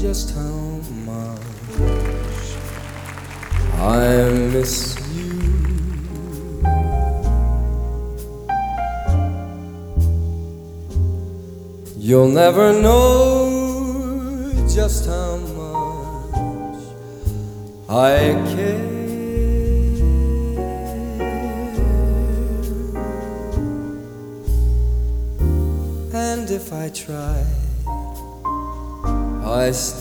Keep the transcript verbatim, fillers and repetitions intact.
just how much I miss you. You'll never know just how much I care. And if I try, I still